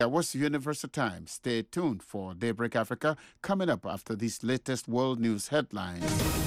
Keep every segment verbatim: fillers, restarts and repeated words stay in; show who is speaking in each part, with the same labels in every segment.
Speaker 1: That was Universal Time. Stay tuned for Daybreak Africa coming up after these latest world news headlines.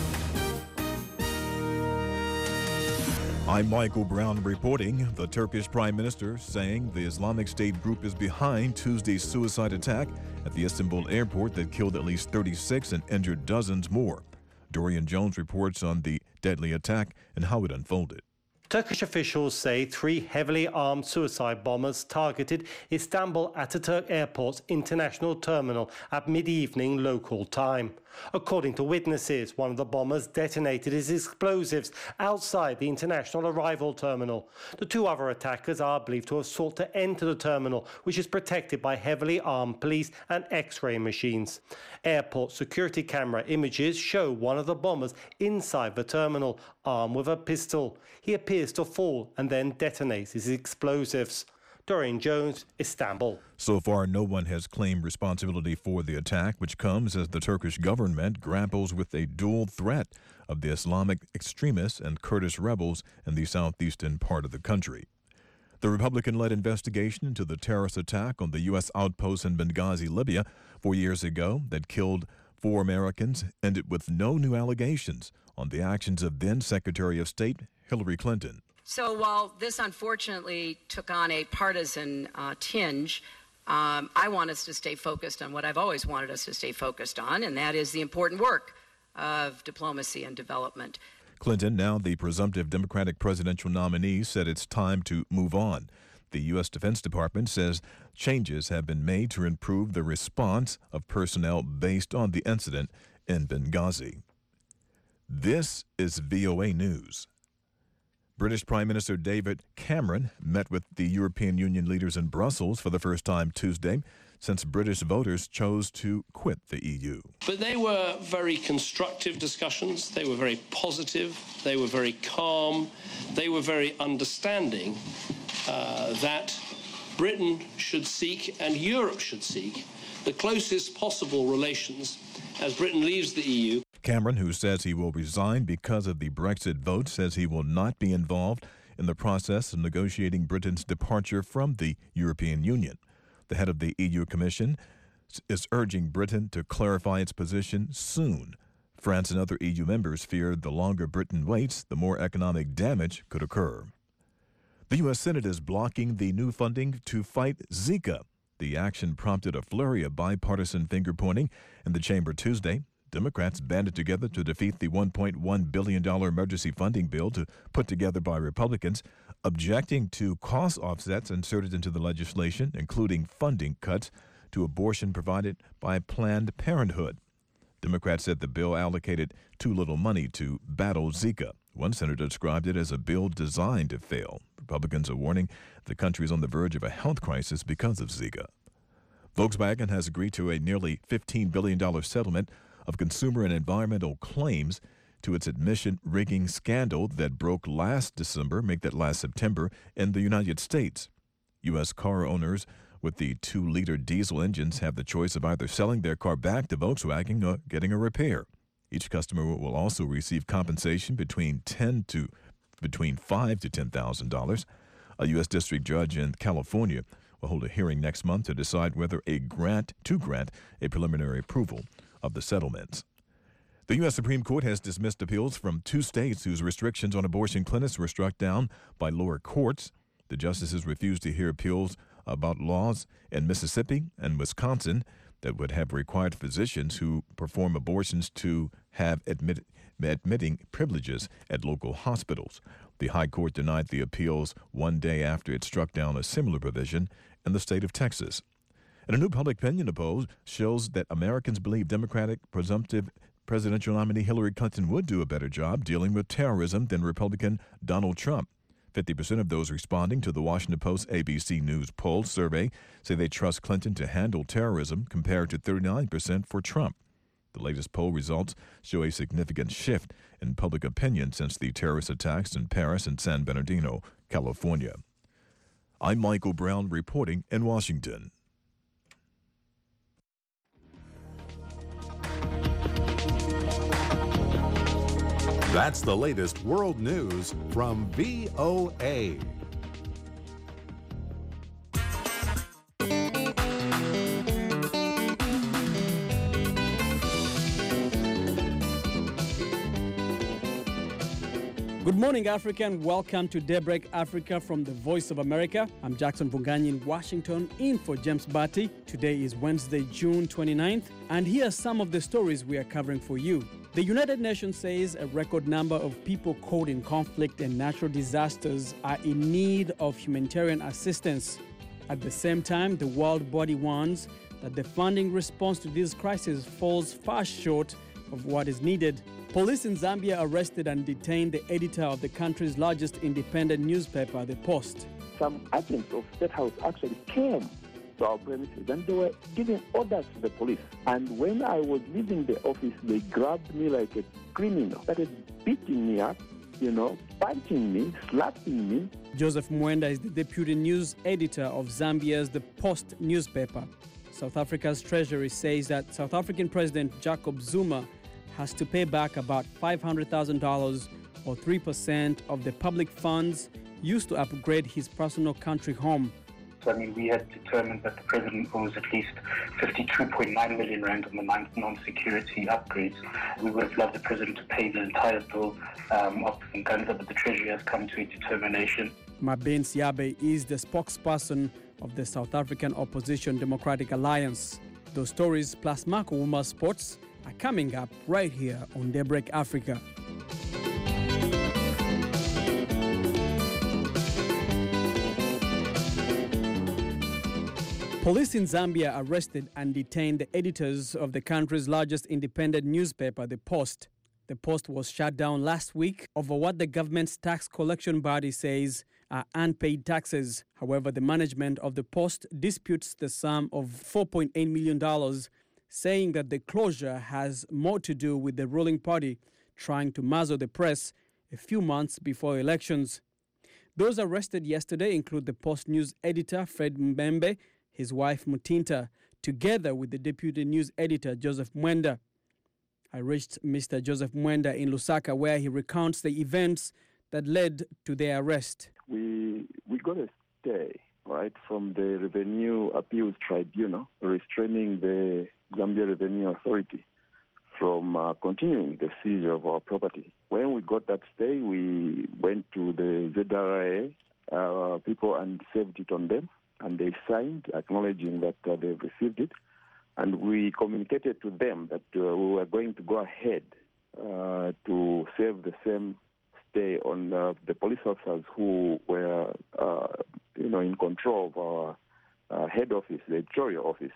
Speaker 2: I'm Michael Brown reporting. The Turkish Prime Minister saying the Islamic State group is behind Tuesday's suicide attack at the Istanbul airport that killed at least thirty-six and injured dozens more. Dorian Jones reports on the deadly attack and how it unfolded.
Speaker 3: Turkish officials say three heavily armed suicide bombers targeted Istanbul Ataturk Airport's international terminal at mid-evening local time. According to witnesses, one of the bombers detonated his explosives outside the international arrival terminal. The two other attackers are believed to have sought to enter the terminal, which is protected by heavily armed police and X-ray machines. Airport security camera images show one of the bombers inside the terminal, armed with a pistol. He appears to fall and then detonates his explosives. Dorian Jones, Istanbul.
Speaker 2: So far, no one has claimed responsibility for the attack, which comes as the Turkish government grapples with a dual threat of the Islamic extremists and Kurdish rebels in the southeastern part of the country. The Republican-led investigation into the terrorist attack on the U S outpost in Benghazi, Libya, four years ago that killed four Americans ended with no new allegations on the actions of then-Secretary of State Hillary Clinton.
Speaker 4: So while this unfortunately took on a partisan uh, tinge, um, I want us to stay focused on what I've always wanted us to stay focused on, and that is the important work of diplomacy and development.
Speaker 2: Clinton, now the presumptive Democratic presidential nominee, said it's time to move on. The U S Defense Department says changes have been made to improve the response of personnel based on the incident in Benghazi. This is V O A News. British Prime Minister David Cameron met with the European Union leaders in Brussels for the first time Tuesday since British voters chose to quit the E U.
Speaker 5: But they were very constructive discussions. They were very positive. They were very calm. They were very understanding uh, that Britain should seek and Europe should seek the closest possible relations as Britain leaves the E U.
Speaker 2: Cameron, who says he will resign because of the Brexit vote, says he will not be involved in the process of negotiating Britain's departure from the European Union. The head of the E U Commission is urging Britain to clarify its position soon. France and other E U members fear the longer Britain waits, the more economic damage could occur. The U S Senate is blocking the new funding to fight Zika. The action prompted a flurry of bipartisan finger-pointing in the chamber Tuesday. Democrats banded together to defeat the one point one billion dollars emergency funding bill to put together by Republicans, objecting to cost offsets inserted into the legislation, including funding cuts to abortion provided by Planned Parenthood. Democrats said the bill allocated too little money to battle Zika. One senator described it as a bill designed to fail. Republicans are warning the country is on the verge of a health crisis because of Zika. Volkswagen has agreed to a nearly fifteen billion dollars settlement of consumer and environmental claims to its emission rigging scandal that broke last December, make that last September, in the United States. U S car owners with the two-liter diesel engines have the choice of either selling their car back to Volkswagen or getting a repair. Each customer will also receive compensation between ten to between five to ten thousand dollars. A U S district judge in California will hold a hearing next month to decide whether a grant to grant a preliminary approval of the settlements. The U S Supreme Court has dismissed appeals from two states whose restrictions on abortion clinics were struck down by lower courts. The justices refused to hear appeals about laws in Mississippi and Wisconsin that would have required physicians who perform abortions to have admit, admitting privileges at local hospitals. The High Court denied the appeals one day after it struck down a similar provision in the state of Texas. And a new public opinion poll shows that Americans believe Democratic presumptive presidential nominee Hillary Clinton would do a better job dealing with terrorism than Republican Donald Trump. fifty percent of those responding to the Washington Post A B C News poll survey say they trust Clinton to handle terrorism compared to thirty-nine percent for Trump. The latest poll results show a significant shift in public opinion since the terrorist attacks in Paris and San Bernardino, California. I'm Michael Brown reporting in Washington.
Speaker 6: That's the latest world news from V O A.
Speaker 7: Good morning, Africa, and welcome to Daybreak Africa from the Voice of America. I'm Jackson Vunganyi in Washington, in for James Batty. Today is Wednesday, June twenty-ninth, and here are some of the stories we are covering for you. The United Nations says a record number of people caught in conflict and natural disasters are in need of humanitarian assistance. At the same time, the world body warns that the funding response to this crisis falls far short of what is needed. Police in Zambia arrested and detained the editor of the country's largest independent newspaper, The Post.
Speaker 8: Some agents of State House actually came to our premises and they were giving orders to the police. And when I was leaving the office, they grabbed me like a criminal, started beating me up, you know, punching me, slapping me.
Speaker 7: Joseph Mwenda is the deputy news editor of Zambia's The Post newspaper. South Africa's treasury says that South African President Jacob Zuma has to pay back about five hundred thousand dollars or three percent of the public funds used to upgrade his personal country home.
Speaker 9: I mean, we had determined that the president owes at least fifty-two point nine million rand on the non-security upgrades. We would have loved the president to pay the entire bill um, of the guns, but the treasury has come to a determination.
Speaker 7: Mabin Siabe is the spokesperson of the South African Opposition Democratic Alliance. Those stories plus Marco Wuma Sports are coming up right here on Daybreak Africa. Police in Zambia arrested and detained the editors of the country's largest independent newspaper, The Post. The Post was shut down last week over what the government's tax collection body says are unpaid taxes. However, the management of The Post disputes the sum of four point eight million dollars, saying that the closure has more to do with the ruling party trying to muzzle the press a few months before elections. Those arrested yesterday include the Post News editor, Fred Mbembe, his wife, Mutinta, together with the deputy news editor, Joseph Mwenda. I reached Mister Joseph Mwenda in Lusaka, where he recounts the events that led to their arrest.
Speaker 8: We, we got a stay, right, from the Revenue Appeals Tribunal, restraining the Zambia Revenue Authority from uh, continuing the seizure of our property. When we got that stay, we went to the Z R A uh, people and served it on them, and they signed acknowledging that uh, they've received it. And we communicated to them that uh, we were going to go ahead uh, to serve the same stay on uh, the police officers who were, uh, you know, in control of our uh, head office, the editorial office.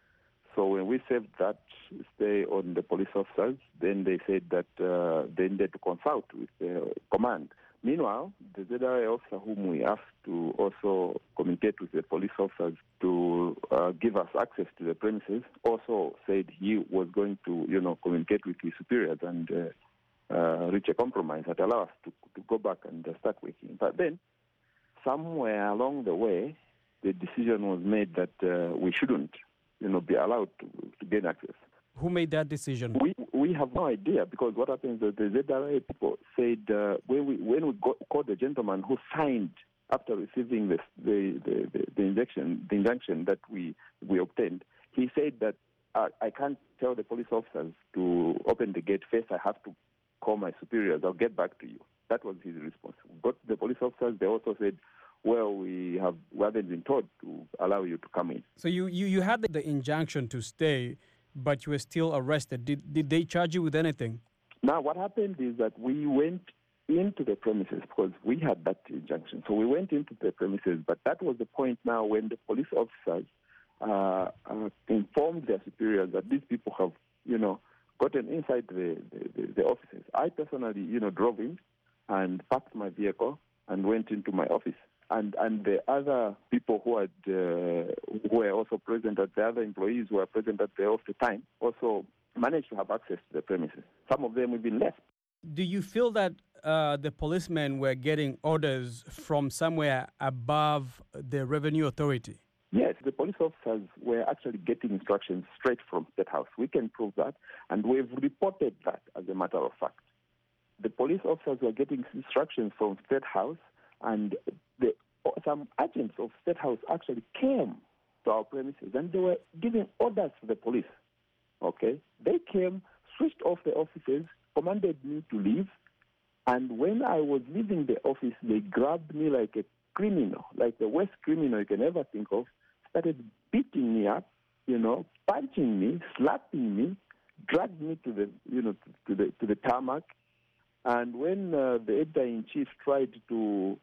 Speaker 8: So when we served that stay on the police officers, then they said that uh, they needed to consult with the command. Meanwhile, the Z R A officer whom we asked to also communicate with the police officers to uh, give us access to the premises also said he was going to, you know, communicate with his superiors and uh, uh, reach a compromise that allow us to, to go back and uh, start working. But then, somewhere along the way, the decision was made that uh, we shouldn't, you know, be allowed to, to gain access.
Speaker 7: Who made that decision?
Speaker 8: We we have no idea, because what happens is the Z R A people said uh, when we when we got, called the gentleman who signed after receiving the the, the, the, the injunction the injunction that we we obtained, he said that uh, I can't tell the police officers to open the gate first. I have to call my superiors. I'll get back to you. That was his response. We got the police officers. They also said, well, we have we haven't been told to allow you to come in.
Speaker 7: So you, you, you had the injunction to stay, but you were still arrested. Did did they charge you with anything?
Speaker 8: Now, what happened is that we went into the premises because we had that injunction. So we went into the premises, but that was the point now when the police officers uh, uh, informed their superiors that these people have, you know, gotten inside the, the, the offices. I personally, you know, drove in and parked my vehicle and went into my office. And and the other people who had uh, who were also present, at the other employees who were present at the office time, also managed to have access to the premises. Some of them even left.
Speaker 7: Do you feel that uh, the policemen were getting orders from somewhere above the Revenue Authority?
Speaker 8: Yes, the police officers were actually getting instructions straight from State House. We can prove that, and we've reported that as a matter of fact. The police officers were getting instructions from State House, and the, some agents of State House actually came to our premises, and they were giving orders to the police. Okay, they came, switched off the offices, commanded me to leave, And when I was leaving the office, they grabbed me like a criminal, like the worst criminal you can ever think of, started beating me up, you know, punching me, slapping me, dragged me to the, you know, to the to the tarmac. And when uh, the editor-in-chief tried to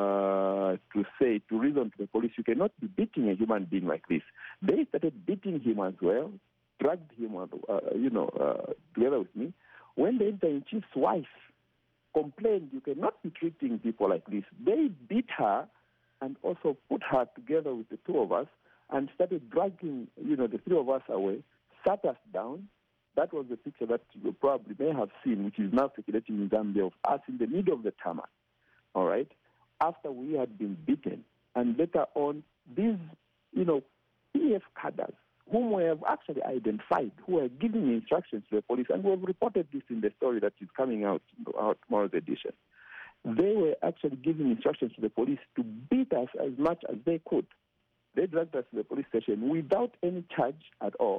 Speaker 8: uh, to say, to reason to the police, you cannot be beating a human being like this, they started beating him as well, dragged him, uh, you know, uh, together with me. When the editor-in-chief's wife complained, you cannot be treating people like this, they beat her and also put her together with the two of us and started dragging, you know, the three of us away, sat us down. That was the picture that you probably may have seen, which is now circulating in Zambia, of us in the middle of the tarmac, all right, after we had been beaten. And later on, these, you know, P F cadres, whom we have actually identified, who are giving instructions to the police, and we have reported this in the story that is coming out in our tomorrow's edition. They were actually giving instructions to the police to beat us as much as they could. They dragged us to the police station without any charge at all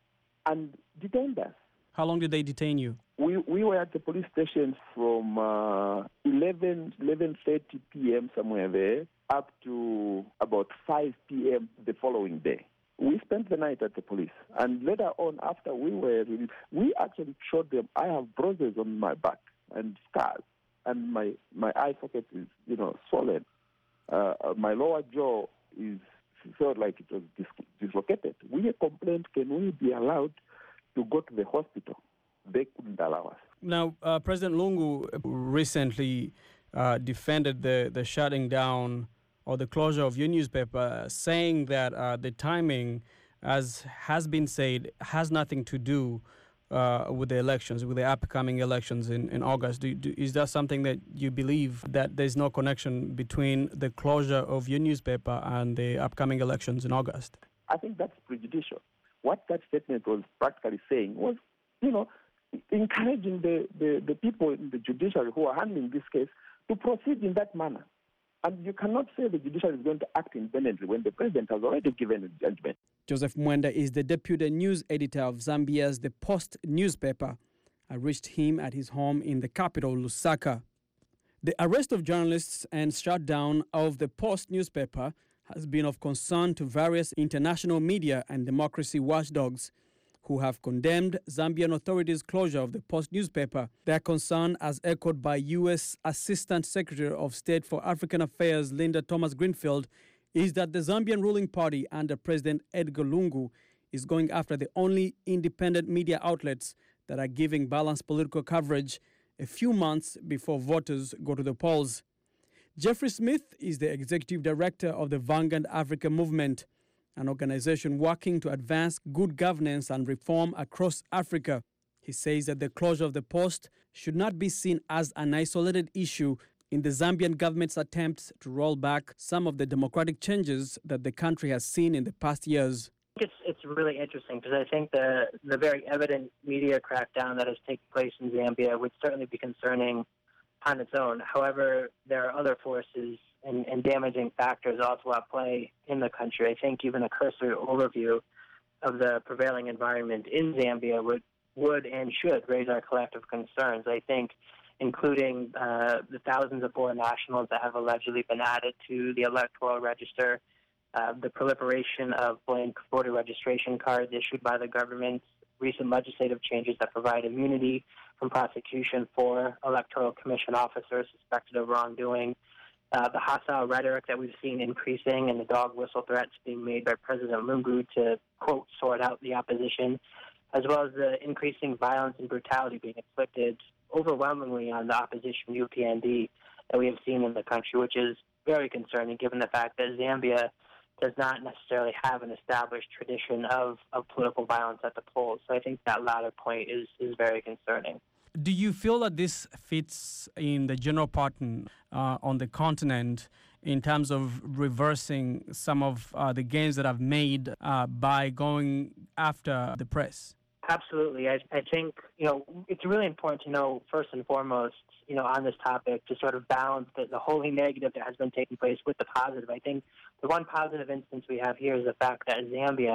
Speaker 8: and detained us.
Speaker 7: How long did they detain you?
Speaker 8: We we were at the police station from uh, eleven, eleven thirty p.m. somewhere there up to about five p.m. the following day. We spent the night at the police. And later on, after we were released, we actually showed them, I have bruises on my back and scars, and my, my eye socket is, you know, swollen. Uh, my lower jaw is felt like it was dis- dislocated. We complained, can we be allowed to go to the hospital? They couldn't allow us.
Speaker 7: Now, uh, President Lungu recently uh, defended the, the shutting down or the closure of your newspaper, saying that uh, the timing, as has been said, has nothing to do uh, with the elections, with the upcoming elections in, in August. Do, do, is that something that you believe, that there's no connection between the closure of your newspaper and the upcoming elections in August?
Speaker 8: I think that's prejudicial. What that statement was practically saying was, you know, encouraging the, the, the people in the judiciary who are handling this case to proceed in that manner. And you cannot say the judiciary is going to act independently when the president has already given a judgment.
Speaker 7: Joseph Mwenda is the deputy news editor of Zambia's The Post newspaper. I reached him at his home in the capital, Lusaka. The arrest of journalists and shutdown of The Post newspaper has been of concern to various international media and democracy watchdogs, who have condemned Zambian authorities' closure of the Post newspaper. Their concern, as echoed by U S Assistant Secretary of State for African Affairs Linda Thomas-Greenfield, is that the Zambian ruling party under President Edgar Lungu is going after the only independent media outlets that are giving balanced political coverage a few months before voters go to the polls. Jeffrey Smith is the executive director of the Vanguard Africa Movement, an organization working to advance good governance and reform across Africa. He says that the closure of the Post should not be seen as an isolated issue in the Zambian government's attempts to roll back some of the democratic changes that the country has seen in the past years.
Speaker 10: It's it's really interesting because I think the, the very evident media crackdown that has taken place in Zambia would certainly be concerning on its own. However, there are other forces and, and damaging factors also at play in the country. I think even a cursory overview of the prevailing environment in Zambia would, would and should raise our collective concerns. I think including uh, the thousands of foreign nationals that have allegedly been added to the electoral register, uh, the proliferation of blank voter registration cards issued by the government, recent legislative changes that provide immunity from prosecution for electoral commission officers suspected of wrongdoing, uh, the hostile rhetoric that we've seen increasing and the dog whistle threats being made by President Lungu to, quote, sort out the opposition, as well as the increasing violence and brutality being inflicted overwhelmingly on the opposition U P N D that we have seen in the country, which is very concerning given the fact that Zambia does not necessarily have an established tradition of, of political violence at the polls. So I think that latter point is, is very concerning.
Speaker 7: Do you feel that this fits in the general pattern uh, on the continent in terms of reversing some of uh, the gains that I've made uh, by going after the press?
Speaker 10: Absolutely. I, I think, you know, it's really important to know, first and foremost, you know, on this topic, to sort of balance the, the wholly negative that has been taking place with the positive. I think the one positive instance we have here is the fact that Zambia,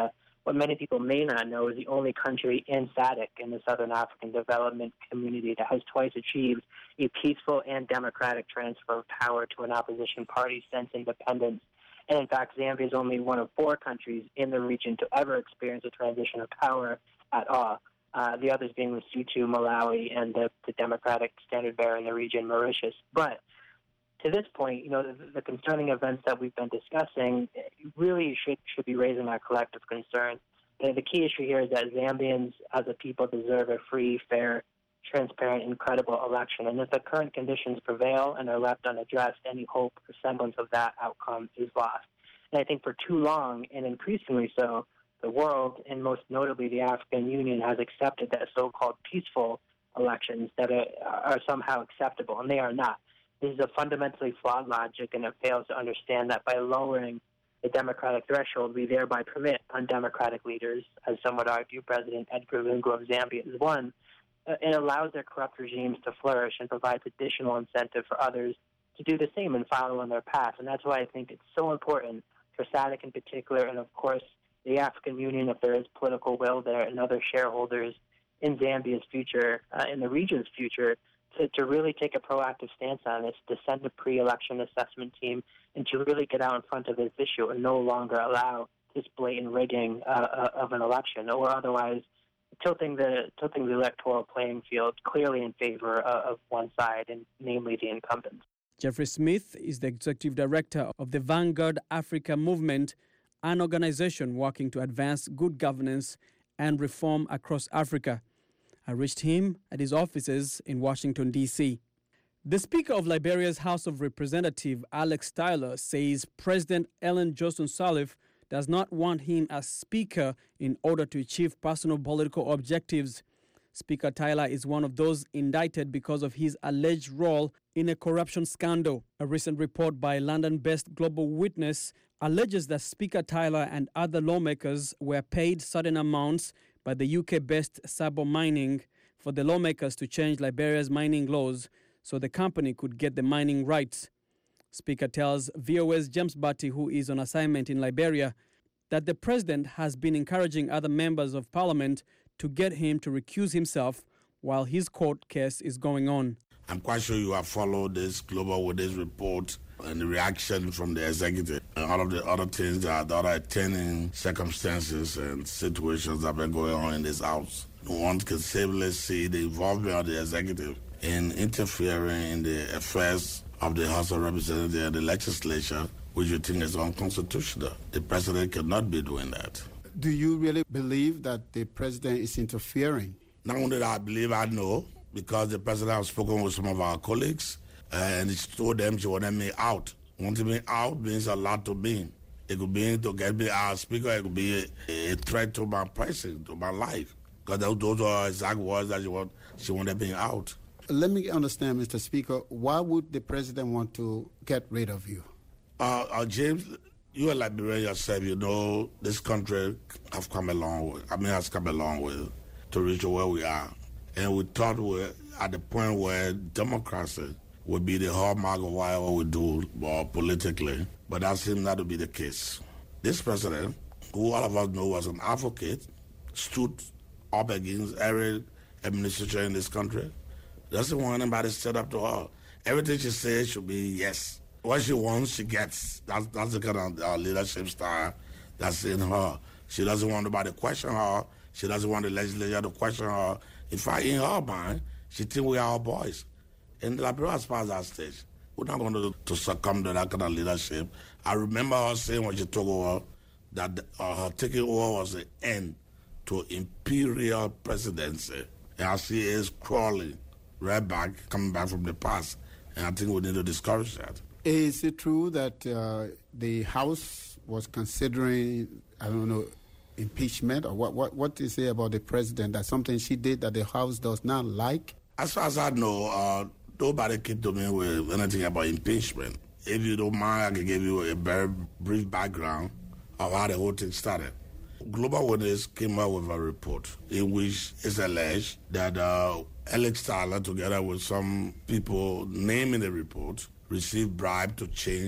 Speaker 10: what many people may not know is the only country in SADC, in the Southern African Development Community, that has twice achieved a peaceful and democratic transfer of power to an opposition party since independence. And in fact, Zambia is only one of four countries in the region to ever experience a transition of power at all. Uh, the others being Lesotho, Malawi, and the, the democratic standard bearer in the region, Mauritius. But to this point, you know, the, the concerning events that we've been discussing really should should be raising our collective concern. The, the key issue here is that Zambians, as a people, deserve a free, fair, transparent, and credible election. And if the current conditions prevail and are left unaddressed, any hope or semblance of that outcome is lost. And I think for too long, and increasingly so, the world, and most notably the African Union, has accepted that so-called peaceful elections that are, are somehow acceptable, and they are not. This is a fundamentally flawed logic, and it fails to understand that by lowering the democratic threshold, we thereby permit undemocratic leaders, as some would argue President Edgar Lungu of Zambia is one. Uh, it allows their corrupt regimes to flourish and provides additional incentive for others to do the same and follow in their path. And that's why I think it's so important for SADC in particular, and of course the African Union, if there is political will there, and other shareholders in Zambia's future, uh, in the region's future, to, to really take a proactive stance on this, to send a pre-election assessment team, and to really get out in front of this issue and no longer allow this blatant rigging uh, of an election, or otherwise tilting the tilting the electoral playing field clearly in favor of, of one side, and namely the incumbents.
Speaker 7: Jeffrey Smith is the executive director of the Vanguard Africa Movement, an organization working to advance good governance and reform across Africa. I reached him at his offices in Washington, D C The Speaker of Liberia's House of Representatives, Alex Tyler, says President Ellen Johnson Sirleaf does not want him as Speaker in order to achieve personal political objectives. Speaker Tyler is one of those indicted because of his alleged role in a corruption scandal. A recent report by London-based Global Witness alleges that Speaker Tyler and other lawmakers were paid certain amounts by the U K-based Sabo Mining for the lawmakers to change Liberia's mining laws so the company could get the mining rights. Speaker tells V O A's James Batty, who is on assignment in Liberia, that the president has been encouraging other members of parliament to get him to recuse himself while his court case is going on.
Speaker 11: I'm quite sure you have followed this Global Witness report and the reaction from the executive and all of the other things that, that are attending circumstances and situations that have been going on in this house. One can safely see the involvement of the executive in interfering in the affairs of the House of Representatives and the legislature, which you think is unconstitutional. The president cannot be doing that.
Speaker 1: Do you really believe that the president is interfering?
Speaker 11: Not only that I believe, I know, because the president has spoken with some of our colleagues, and he told them she wanted me out. Wanting me out means a lot to me. It could be to get me out speaker, it could be a, a threat to my person, to my life. Because those are exact words that she, want, she wanted me out.
Speaker 1: Let me understand, Mister Speaker, why would the president want to get rid of you?
Speaker 11: Uh, uh, James, you are Liberian yourself, you know this country have come a long way. I mean, has come a long way to reach where we are. And we thought we we're at the point where democracy would be the hallmark of whatever we do uh, politically, but that seemed not to be the case. This president, who all of us know was an advocate, stood up against every administration in this country, doesn't want anybody to stand up to her. Everything she says should be yes. What she wants, she gets. That's, that's the kind of uh, leadership style that's in her. She doesn't want nobody to question her. She doesn't want the legislature to question her. In fact, in her mind, she thinks we are our boys. And Liberia has passed that stage. We're not going to, to succumb to that kind of leadership. I remember her saying when she took over that uh, her taking over was the end to imperial presidency. And I see it is crawling right back, coming back from the past. And I think we need to discourage that.
Speaker 1: Is it true that uh, the House was considering, I don't know, impeachment? Or what, what, what do you say about the president? That something she did that the House does not like?
Speaker 11: As far as I know, uh, nobody came to me with anything about impeachment. If you don't mind, I can give you a very brief background of how the whole thing started. Global Witness came out with a report in which it's alleged that uh, Alex Tyler, together with some people named in the report, received bribe to change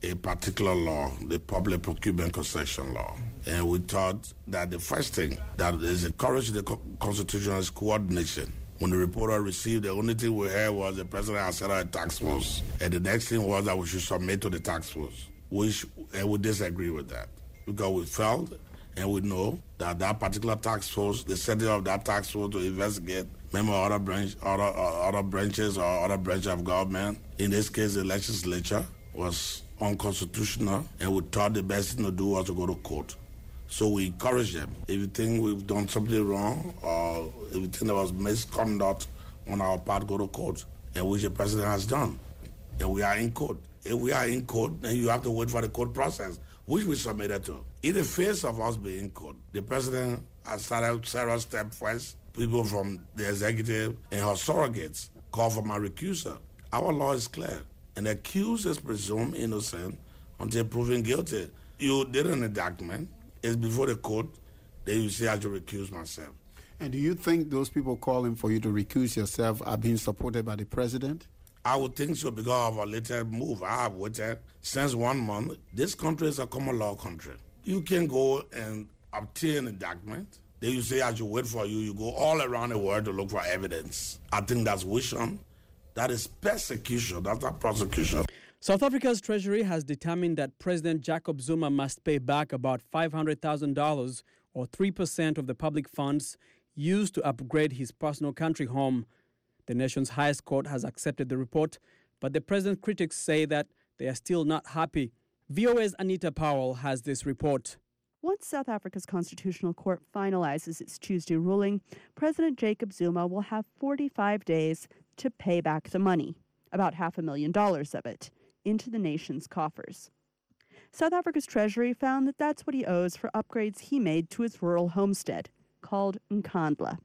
Speaker 11: a particular law, the Public Procurement Concession Law. And we thought that the first thing that is encouraged in the Constitution is coordination. When the reporter received, the only thing we heard was the president had set out a task force. And the next thing was that we should submit to the task force, which, and we disagree with that. Because we felt and we know that that particular task force, the setting of that task force to investigate member of other, branch, other, uh, other branches or other branches of government, in this case the legislature, was unconstitutional, and we thought the best thing to do was to go to court. So we encourage them. If you think we've done something wrong or if you think there was misconduct on our part, go to court, and which the president has done. And we are in court. If we are in court, then you have to wait for the court process, which we submitted to. In the face of us being in court, the president has started several steps first. People from the executive and her surrogates call for my recusal. Our law is clear. An accused is presumed innocent until proven guilty. You did an indictment. It's before the court. Then you say I should recuse myself.
Speaker 1: And do you think those people calling for you to recuse yourself are being supported by the president?
Speaker 11: I would think so because of our latest move. I have waited since one month. This country is a common law country. You can go and obtain an indictment. Then you say I should wait for you. You go all around the world to look for evidence. I think that's wisdom. That is persecution. That's not prosecution.
Speaker 7: South Africa's Treasury has determined that President Jacob Zuma must pay back about five hundred thousand dollars or three percent of the public funds used to upgrade his personal country home. The nation's highest court has accepted the report, but the president's critics say that they are still not happy. V O A's Anita Powell has this report.
Speaker 12: Once South Africa's Constitutional Court finalizes its Tuesday ruling, President Jacob Zuma will have forty-five days to pay back the money, about half a million dollars of it, into the nation's coffers. South Africa's Treasury found that that's what he owes for upgrades he made to his rural homestead, called Nkandla.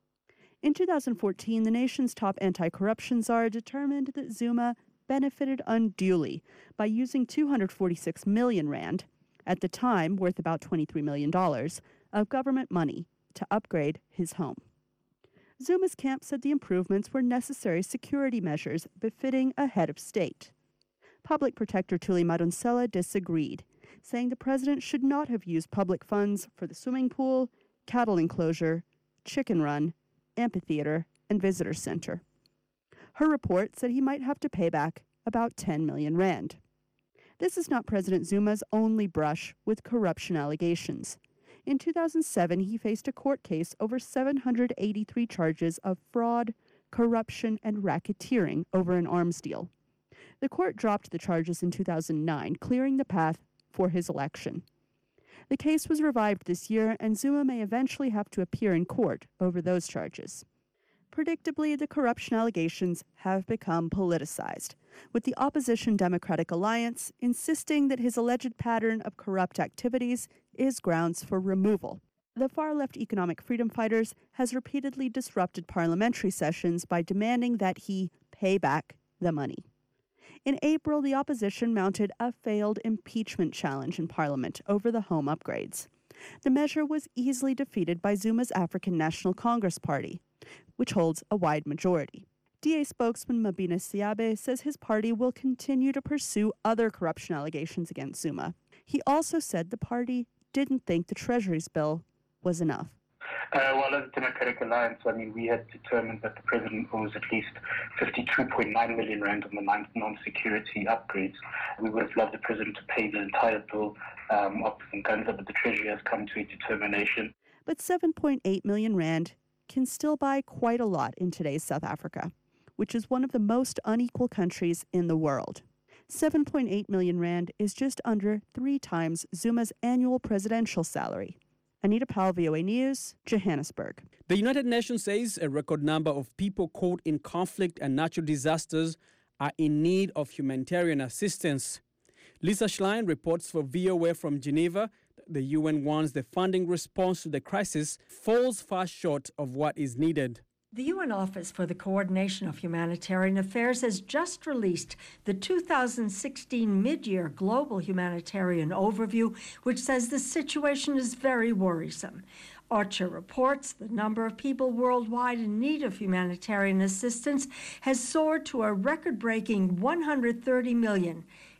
Speaker 12: In two thousand fourteen, the nation's top anti-corruption czar determined that Zuma benefited unduly by using two hundred forty-six million rand, at the time worth about twenty-three million dollars, of government money to upgrade his home. Zuma's camp said the improvements were necessary security measures befitting a head of state. Public Protector Thuli Madonsela disagreed, saying the president should not have used public funds for the swimming pool, cattle enclosure, chicken run, amphitheater, and visitor center. Her report said he might have to pay back about ten million rand. This is not President Zuma's only brush with corruption allegations. In two thousand seven, he faced a court case over seven hundred eighty-three charges of fraud, corruption, and racketeering over an arms deal. The court dropped the charges in two thousand nine, clearing the path for his election. The case was revived this year, and Zuma may eventually have to appear in court over those charges. Predictably, the corruption allegations have become politicized, with the opposition Democratic Alliance insisting that his alleged pattern of corrupt activities is grounds for removal. The far-left Economic Freedom Fighters has repeatedly disrupted parliamentary sessions by demanding that he pay back the money. In April, the opposition mounted a failed impeachment challenge in Parliament over the home upgrades. The measure was easily defeated by Zuma's African National Congress Party, which holds a wide majority. D A spokesman Mabina Siabe says his party will continue to pursue other corruption allegations against Zuma. He also said the party didn't think the Treasury's bill was enough.
Speaker 9: Uh, well, as Democratic Alliance, I mean, we had determined that the president owes at least fifty-two point nine million rand on the non-security upgrades. We would have loved the president to pay the entire bill um, up from Ganza, but the Treasury has come to a determination.
Speaker 12: But seven point eight million rand can still buy quite a lot in today's South Africa, which is one of the most unequal countries in the world. seven point eight million rand is just under three times Zuma's annual presidential salary. Anita Powell, V O A News, Johannesburg.
Speaker 7: The United Nations says a record number of people caught in conflict and natural disasters are in need of humanitarian assistance. Lisa Schlein reports for V O A from Geneva. The U N warns the funding response to the crisis falls far short of what is needed.
Speaker 13: The U N Office for the Coordination of Humanitarian Affairs has just released the two thousand sixteen mid-year Global Humanitarian Overview, which says the situation is very worrisome. OCHA reports the number of people worldwide in need of humanitarian assistance has soared to a record-breaking one hundred thirty million.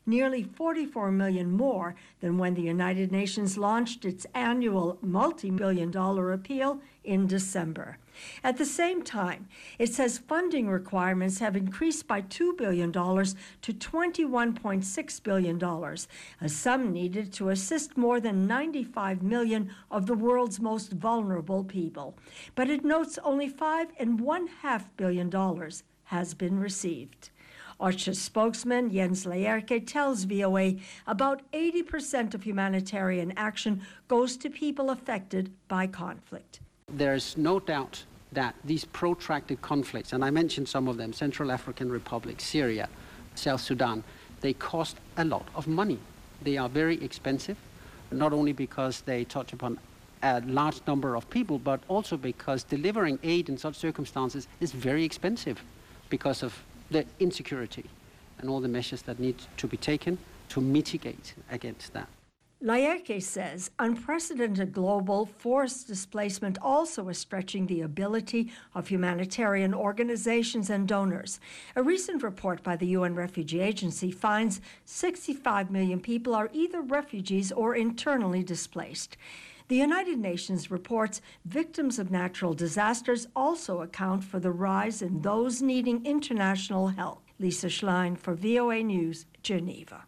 Speaker 13: nearly forty-four million more than when the United Nations launched its annual multi-billion dollar appeal in December. At the same time, it says funding requirements have increased by two billion dollars to twenty-one point six billion dollars, a sum needed to assist more than ninety-five million of the world's most vulnerable people. But it notes only five and one half billion dollars has been received. OCHA spokesman Jens Laerke tells V O A about eighty percent of humanitarian action goes to people affected by conflict.
Speaker 14: There's no doubt that these protracted conflicts, and I mentioned some of them, Central African Republic, Syria, South Sudan, they cost a lot of money. They are very expensive, not only because they touch upon a large number of people, but also because delivering aid in such circumstances is very expensive because of the insecurity and all the measures that need to be taken to mitigate against that.
Speaker 13: Laerke says unprecedented global forced displacement also is stretching the ability of humanitarian organizations and donors. A recent report by the U N Refugee Agency finds sixty-five million people are either refugees or internally displaced. The United Nations reports victims of natural disasters also account for the rise in those needing international help. Lisa Schlein for V O A News, Geneva.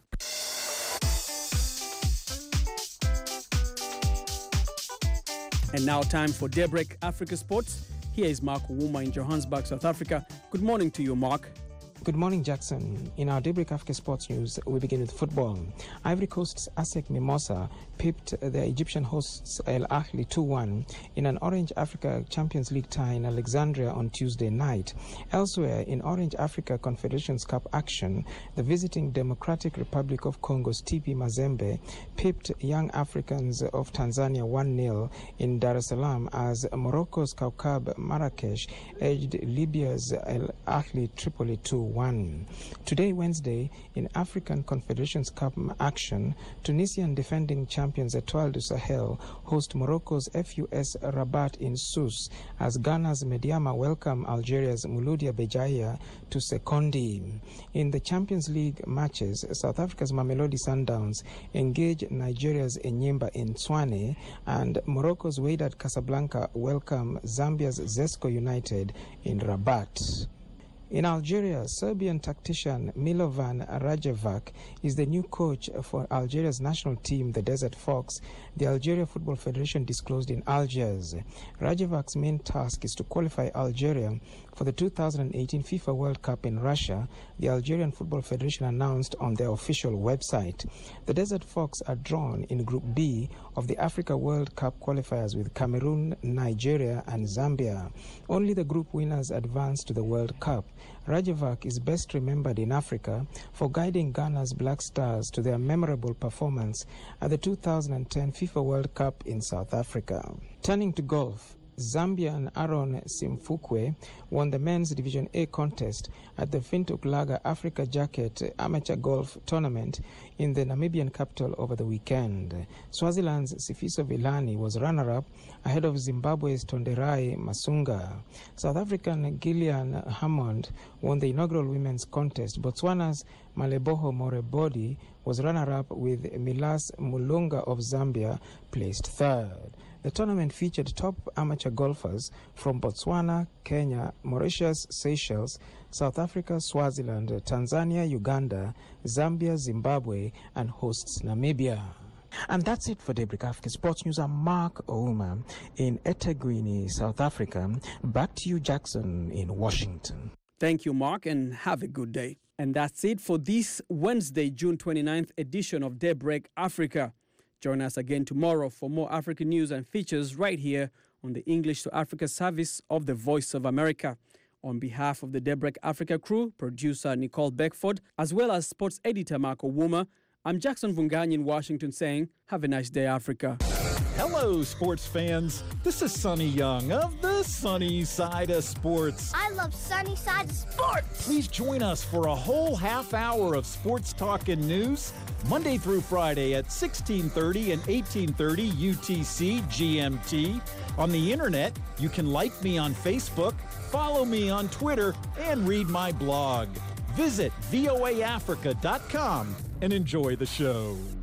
Speaker 7: And now time for Daybreak Africa Sports. Here is Mark Ouma in Johannesburg, South Africa. Good morning to you, Mark.
Speaker 15: Good morning, Jackson. In our Daybreak Africa Sports News, we begin with football. Ivory Coast's ASEC Mimosa pipped the Egyptian hosts El Ahly two one in an Orange Africa Champions League tie in Alexandria on Tuesday night. Elsewhere, in Orange Africa Confederations Cup action, the visiting Democratic Republic of Congo's T P Mazembe pipped Young Africans of Tanzania one nil in Dar es Salaam as Morocco's Kaukab Marrakesh edged Libya's El Ahly Tripoli two one. Today, Wednesday, in African Confederations Cup action, Tunisian defending champions Etoile du Sahel host Morocco's F U S Rabat in Sousse as Ghana's Mediama welcome Algeria's Mouloudia Bejaia to Sekondi. In the Champions League matches, South Africa's Mamelodi Sundowns engage Nigeria's Enyimba in Tswane, and Morocco's Wydad Casablanca welcome Zambia's Zesco United in Rabat. In Algeria, Serbian tactician Milovan Rajevac is the new coach for Algeria's national team, the Desert Fox, the Algeria Football Federation disclosed in Algiers. Rajevac's main task is to qualify Algeria for the two thousand eighteen FIFA World Cup in Russia, the Algerian Football Federation announced on their official website. The Desert Fox are drawn in Group B of the Africa World Cup qualifiers with Cameroon, Nigeria, and Zambia. Only the group winners advance to the World Cup. Rajevac is best remembered in Africa for guiding Ghana's Black Stars to their memorable performance at the two thousand ten FIFA World Cup in South Africa. Turning to golf, Zambian Aaron Simfukwe won the men's Division A contest at the Fintuk Laga Africa Jacket Amateur Golf Tournament in the Namibian capital over the weekend. Swaziland's Sifiso Vilani was runner-up ahead of Zimbabwe's Tonderai Masunga. South African Gillian Hammond won the inaugural women's contest. Botswana's Maleboho Morebodi was runner-up with Milas Mulunga of Zambia placed third. The tournament featured top amateur golfers from Botswana, Kenya, Mauritius, Seychelles, South Africa, Swaziland, Tanzania, Uganda, Zambia, Zimbabwe, and hosts Namibia. And that's it for Daybreak Africa Sports News. I'm Mark Ouma in eThekwini, South Africa. Back to you, Jackson, in Washington.
Speaker 7: Thank you, Mark, and have a good day. And that's it for this Wednesday, June twenty-ninth edition of Daybreak Africa. Join us again tomorrow for more African news and features right here on the English to Africa service of the Voice of America. On behalf of the Daybreak Africa crew, producer Nicole Beckford, as well as sports editor Marco Wuma, I'm Jackson Vunganyi in Washington saying, have a nice day, Africa.
Speaker 16: Hello, sports fans. This is Sonny Young of the Sunny Side of Sports.
Speaker 17: I love Sunny Side of Sports.
Speaker 16: Please join us for a whole half hour of sports talk and news, Monday through Friday at sixteen thirty and eighteen thirty U T C G M T. On the internet, you can like me on Facebook, follow me on Twitter, and read my blog. Visit voa africa dot com and enjoy the show.